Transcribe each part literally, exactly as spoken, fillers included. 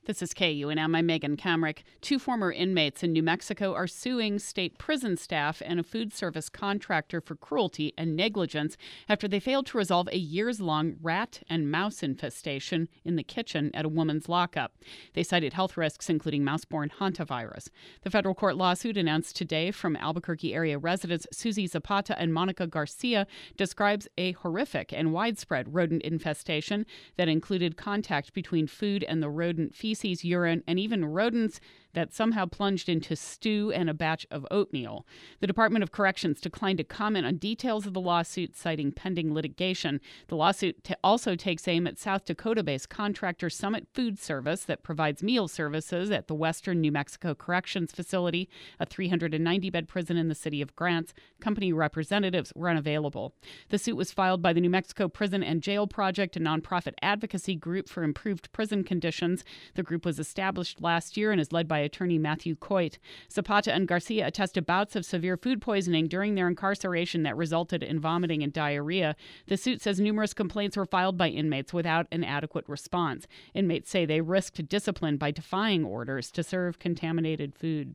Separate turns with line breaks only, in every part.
This is K U N M. I'm Megan Kamrick. Two former inmates in New Mexico are suing state prison staff and a food service contractor for cruelty and negligence after they failed to resolve a years-long rat and mouse infestation in the kitchen at a woman's lockup. They cited health risks, including mouse-borne hantavirus. The federal court lawsuit, announced today from Albuquerque area residents Susie Zapata and Monica Garcia, describes a horrific and widespread rodent infestation that included contact between food and the rodent feces, urine, and even rodents that somehow plunged into stew and a batch of oatmeal. The Department of Corrections declined to comment on details of the lawsuit, citing pending litigation. The lawsuit t- also takes aim at South Dakota-based contractor Summit Food Service that provides meal services at the Western New Mexico Corrections Facility, a three hundred ninety bed prison in the city of Grants. Company representatives were unavailable. The suit was filed by the New Mexico Prison and Jail Project, a nonprofit advocacy group for improved prison conditions. The group was established last year and is led by attorney Matthew Coit. Zapata and Garcia attested bouts of severe food poisoning during their incarceration that resulted in vomiting and diarrhea. The suit says numerous complaints were filed by inmates without an adequate response. Inmates say they risked discipline by defying orders to serve contaminated food.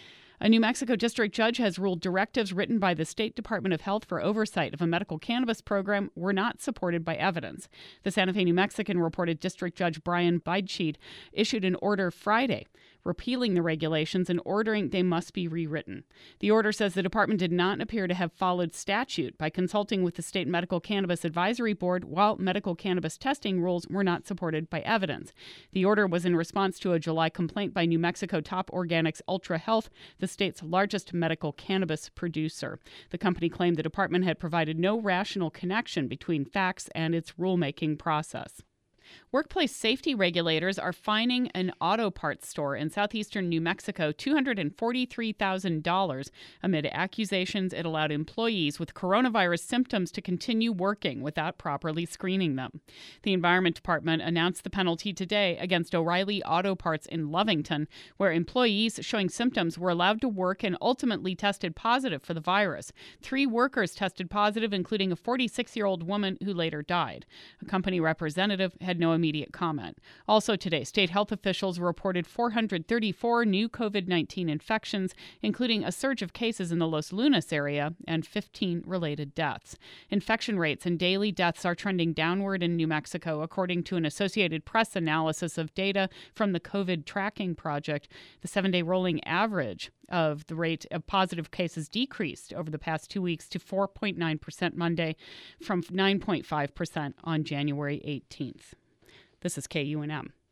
A New Mexico district judge has ruled directives written by the State Department of Health for oversight of a medical cannabis program were not supported by evidence. The Santa Fe New Mexican reported District Judge Brian Beidscheid issued an order Friday repealing the regulations and ordering they must be rewritten. The order says the department did not appear to have followed statute by consulting with the State Medical Cannabis Advisory Board, while medical cannabis testing rules were not supported by evidence. The order was in response to a July complaint by New Mexico Top Organics Ultra Health, the state's largest medical cannabis producer. The company claimed the department had provided no rational connection between facts and its rulemaking process. Workplace safety regulators are fining an auto parts store in southeastern New Mexico two hundred forty-three thousand dollars amid accusations it allowed employees with coronavirus symptoms to continue working without properly screening them. The Environment Department announced the penalty today against O'Reilly Auto Parts in Lovington, where employees showing symptoms were allowed to work and ultimately tested positive for the virus. Three workers tested positive, including a forty-six-year-old woman who later died. A company representative had no immediate comment. Also today, state health officials reported four hundred thirty-four new covid nineteen infections, including a surge of cases in the Los Lunas area and fifteen related deaths. Infection rates and daily deaths are trending downward in New Mexico, according to an Associated Press analysis of data from the COVID Tracking Project. The seven-day rolling average of the rate of positive cases decreased over the past two weeks to four point nine percent Monday from nine point five percent on January eighteenth. This is K U N M.